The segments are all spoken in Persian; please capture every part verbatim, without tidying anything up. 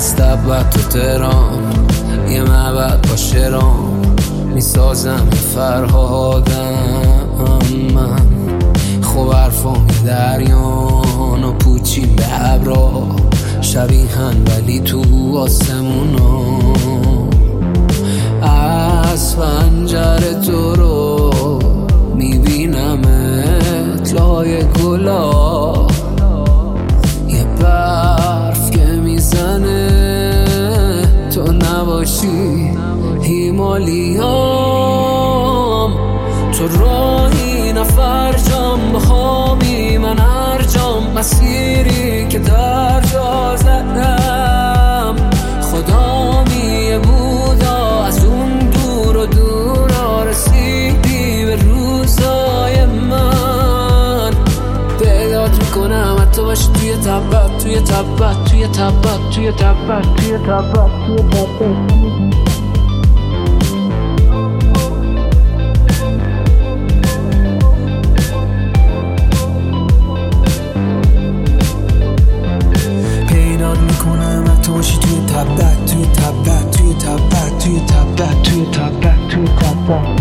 از تبت تو تهران یه معبد با شرام میسازم فرهادم من. خب حرفام یه دریان و پوچیم به ابرا شبیهن ولی تو آسمونا. از پنجره تو رو میبینمت لای گلا، یه برف که میزنه تو نباشی هیمالیام. تو راهی نفر جام بخوابی من هر جام، مسیری که در جا زدم خدا میه بودا از اون دور و دورا رسیدی به روزای من. پیدات میکنم حتی باشی توی تبت توی تبت توی تبت توی تبت توی تبت توی تبت. تو باشی توی تبت توی تبت توی تبت توی تبت توی تبت توی تبت.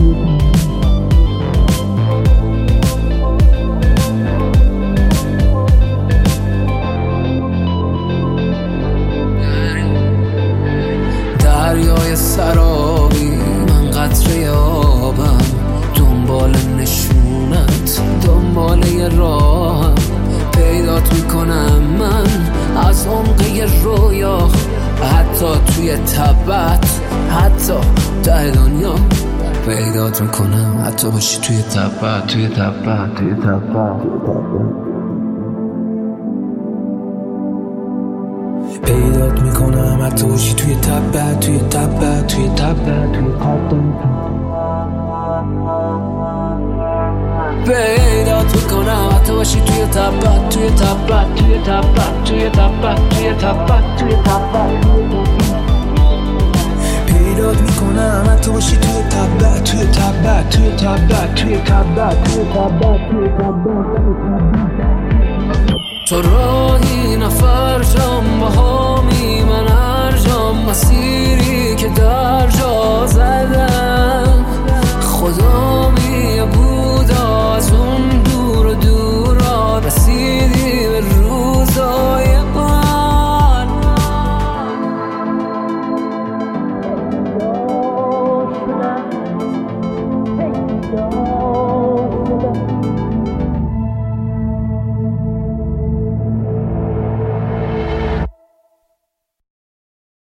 دریای سرابی من قطره آبم، دنبال نشونت دنبال یه راهم. پیدات میکنم من از عمقی رویا، حتی توی تبت حتی ته دنیا. پیدات میکنم حتی باشی توی تبت توی تبت توی تبت. پیدات میکنم حتی باشی توی تبت توی تبت توی تبت توی تبت. پیدات میکنم حتی باشی توی تبت توی تبت توی تبت توی تبت توی تبت توی تبت. پیدات میکنم حتی باشی توی تبت توی تبت توی تبت توی تبت توی تبت توی تبت. تو راهی نفر جام بهامی من هر جام، مسیری